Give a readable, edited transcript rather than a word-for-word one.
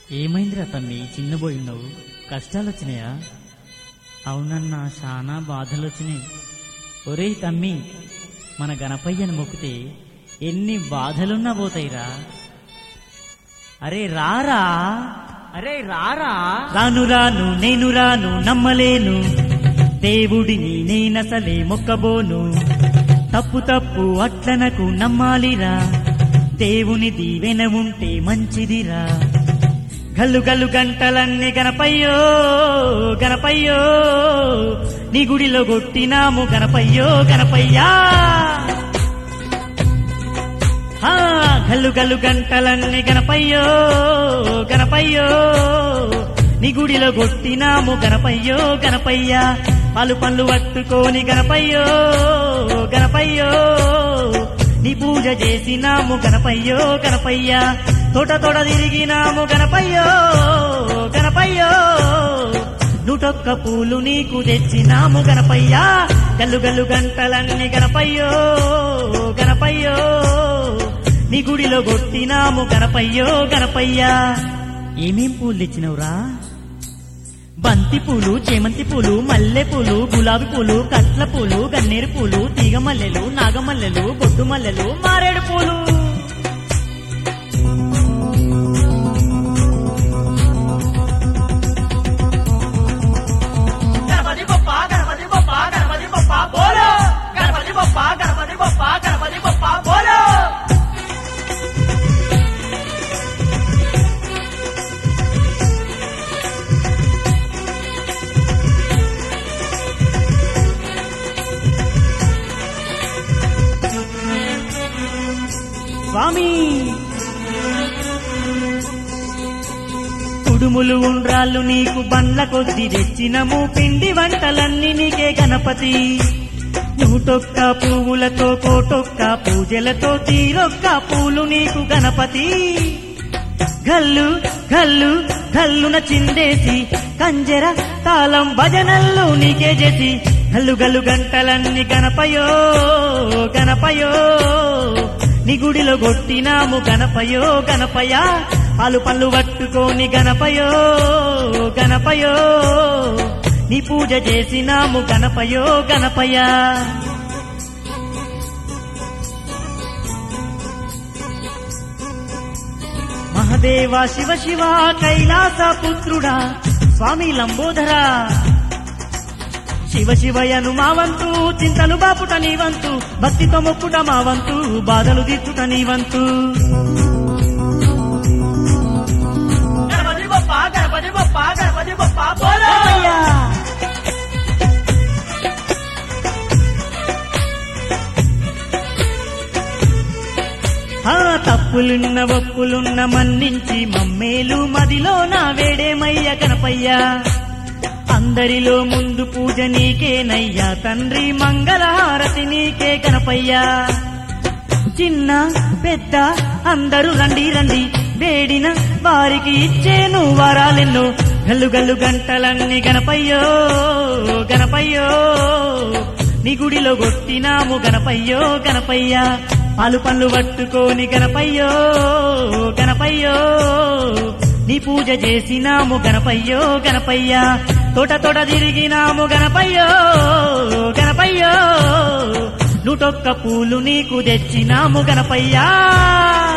ఏమైందిరా తమ్మి చిన్నబోయిన్నావు? కష్టాలొచ్చినాయా? అవునన్నా, చాలా బాధలొచ్చినాయి. ఒరేయ్ తమ్మి, మన గణపయ్యను మొక్కితే ఎన్ని బాధలున్నా పోతాయిరా. అరే రారా, అరే రారా. రాను రాను నేను రాను, నమ్మలేను దేవుడిని నేనసలే మొక్కబోను. తప్పు తప్పు అట్లనకు నమ్మాలిరా, దేవుని దీవెన ఉంటే మంచిదిరా. గల్లు గల్లు గంటలన్నీ గణపయ్యో గణపయ్యో, నీ గుడిలో కొట్టినాము గణపయ్యో గణపయ్యా. గల్లు గల్లు గంటలన్నీ గణపయ్యో గణపయ్యో, నీ గుడిలో కొట్టినాము గణపయ్యో గణపయ్యా. పలు పళ్ళు పట్టుకోని గణపయ్యో గణపయ్యో, నీ పూజ చేసినాము గణపయ్యో గణపయ్యా. తోట తోట తిరిగినాము గణపయ్యో గణపయ్యో, 101 పూలు నీకు తెచ్చినాము గణపయ్యా. గల్లు గల్లు గంటలన్నీ గణపయ్యో గణపయ్యో, నీ గుడిలో కొట్టినాము గణపయ్యో గణపయ్యా. ఏమేం పూలు తెచ్చినవురా? బంతి పూలు, చేమంతి పూలు, మల్లె పూలు, గులాబీ పూలు, కట్ల పూలు, గన్నేరు పూలు, తీగ మల్లెలు, నాగమల్లెలు, బొడ్డు మల్లెలు, మారేడు పూలు. గణపతి బొప్ప గణపతి బొప్ప గణపతి బొప్ప బోలో, గణపతి బొప్ప గణపతి బొప్ప గణపతి బొప్ప బోలో. స్వామి కుడుములు ఉండ్రాళ్ళు నీకు బండ్ల కొద్ది తెచ్చినము, పిండి వంటలన్నీ నీకే గణపతి. 101 పువ్వులతో కోటొక్క పూజలతో తీరొక్క పూలు నీకు గణపతి. గల్లు గల్లు గల్లున చిందేసి కంజర తాళం భజనల్లు నీకే చేసి, గల్లు గల్లు గంటలన్నీ గణపయో గణపయో, నీ గుడిలో కొట్టినాము గణపయో గణపయ్యా. పాలు పళ్ళు పట్టుకోని గణపయో గణపయో, నీ పూజ చేసినాము గణపయో గణపయ్యా. మహదేవ శివ శివ కైలాస పుత్రుడా స్వామి లంబోదరా, శివ శివయను మా వంతు, చింతలు బాపుట నీ వంతు, భక్తితో మొక్కుట మా వంతు, బాధలు తీర్చుట నీ వంతు. గణపతి బొప్ప గణపతి బొప్ప గణపతి బొప్ప బోలో. తప్పులున్న ఒప్పులున్న మన్నించి మమ్మేలు మదిలో నా వేడేమయ్య గణపయ్యా. అందరిలో ముందు పూజ నీకేనయ్యా తండ్రి, మంగళహారతి నీకే గణపయ్యా. చిన్న పెద్ద అందరూ రండి రండి, వేడిన వారికి ఇచ్చేను వరాలెన్నో. గల్లు గల్లు గంటలన్నీ గణపయ్యో గణపయ్యో, నీ గుడిలో కొట్టినాము గణపయ్యో గణపయ్యా. పాలు పళ్ళు పట్టుకోని గణపయ్యో గణపయ్యో, నీ పూజ చేసినాము గణపయ్యో గణపయ్యా. తోట తోట తిరిగినాము గణపయ్యో గణపయ్యో, 101 పూలు నీకు తెచ్చినాము గణపయ్యా.